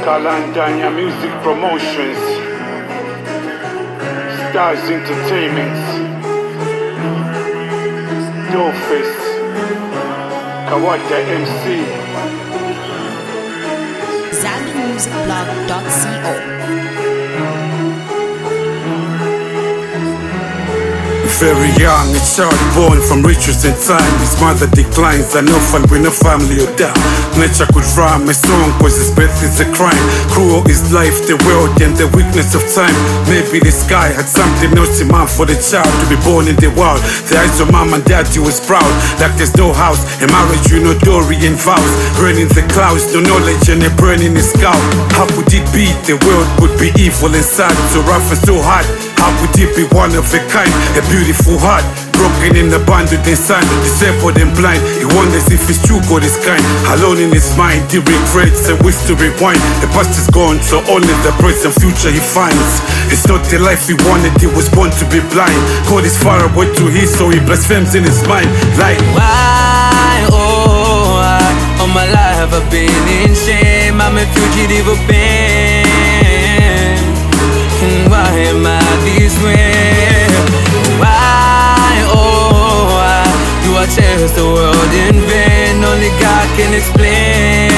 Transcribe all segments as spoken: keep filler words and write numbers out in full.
Kalandanya Music Promotions, Stars Entertainment, Doofus, Kawata M C, Zambi Music Blog dot co. Very young, a child born from riches and time. His mother declines, an orphan with no family or dad. Nature could rhyme a song, cause his birth is a crime. Cruel is life, the world, and the weakness of time. Maybe the sky had something else in mind for the child to be born in the wild. The eyes of mom and dad, he was proud. Like there's no house, a marriage, you know, Dory and vows. Burning the clouds, no knowledge, and a burning his skull. How could it be? The world could be evil and sad, so rough and so hard. How could it be one of a kind? A beautiful heart, broken in abandoned and sun, disabled and blind. He wonders if it's true God is kind. Alone in his mind, he regrets and wishes to rewind. The past is gone, so only the present future he finds. It's not the life he wanted, he was born to be blind. God is far away to his, so he blasphemes in his mind. Like, why, oh, why, all my life I've been in shame. I'm a fugitive of pain. Why am I this way? Why, oh, why do I chase the world in vain? Only God can explain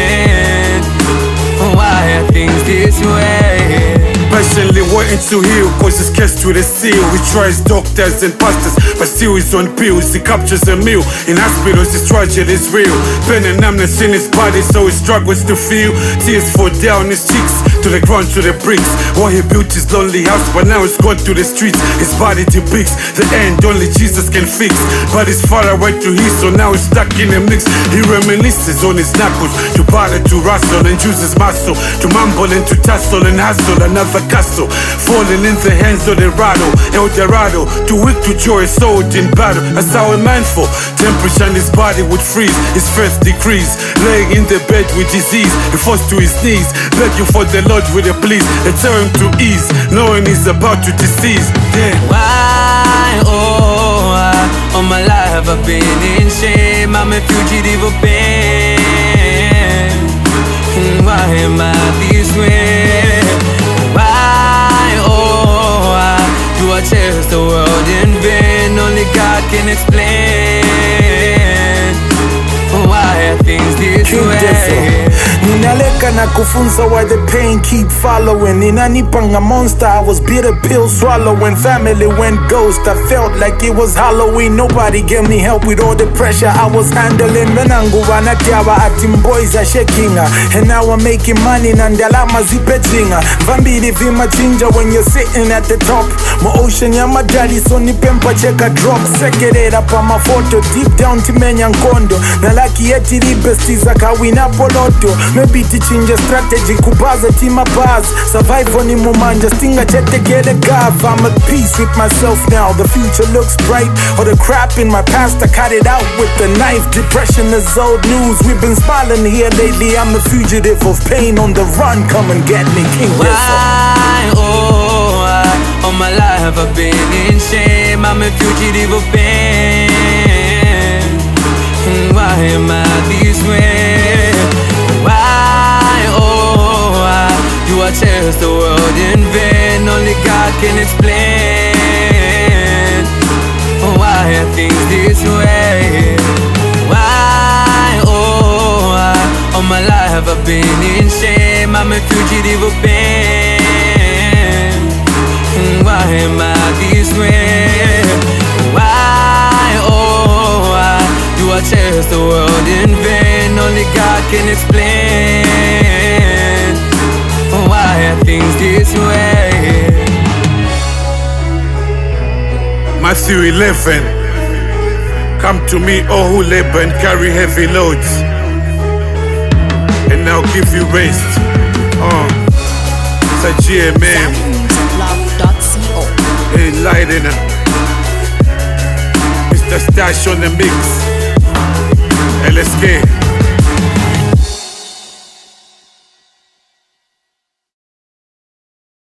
why are things this way. Patiently waiting to heal, cause he's catched with a seal. He tries doctors and pastors, but still he's on pills. He captures a meal, in hospitals his tragedy is real. Pain and numbness in his body, so he struggles to feel. Tears fall down his cheeks, to the ground, to the bricks. While he built his lonely house, but now it's gone to the streets. His body depicts the end only Jesus can fix. But he's far away to his, so now he's stuck in a mix. He reminisces on his knuckles, to battle, to wrestle and use his muscle, to mumble and to tussle and hustle another castle, falling in the hands of the rattle, El Dorado, too weak to joy, sold in battle. That's how a man for temperature in his body would freeze. His first decrease, laying in the bed with disease. He falls to his knees, begging for the Lord with a please. They tell him to ease, knowing he's about to decease. Then why, oh, why, all my life I've been in shame. I'm a fugitive of pain. Why am I this way? Why, oh, why do I chase the world in vain? Only God can explain why are things this way. Ninaleka na kufunza why the pain keep following. Ninanipanga monster, I was bitter pill swallowing. Family went ghost, I felt like it was Halloween. Nobody gave me help with all the pressure I was handling. Menangu wanatiawa atim boys are shaking. And now I'm making money nandalama zipejinga. Vambili vima chinja when you're sitting at the top. My ocean ya my daddy so nipempa cheka drop. Sekerera pa my photo deep down timenya nkondo. Nalaki yeti ribestiza kawina poloto. Maybe teaching your strategy kubaza tima bars. Survive on the moment, just think I check to get a gaff. I'm at peace with myself now, the future looks bright. All the crap in my past, I cut it out with the knife. Depression is old news, we've been smiling here lately. I'm a fugitive of pain on the run, come and get me, King Whistle. Why, oh, why, all my life I've been in shame. I'm a fugitive of pain. Why am I this way? Why, oh, why do I chase the world in vain? Only God can explain why are things this way. Why, oh, why all my life I've been in shame. I'm a fugitive of pain. Why am I this way? Why, oh, why do I chase the world in vain? Only God can explain why are things this way. Matthew eleven. Come to me, all who labor and carry heavy loads, and I'll give you rest. Oh, it's a G M M. Zambi Music Blog dot co. Enlightener. Mister Stash on the mix. L S K.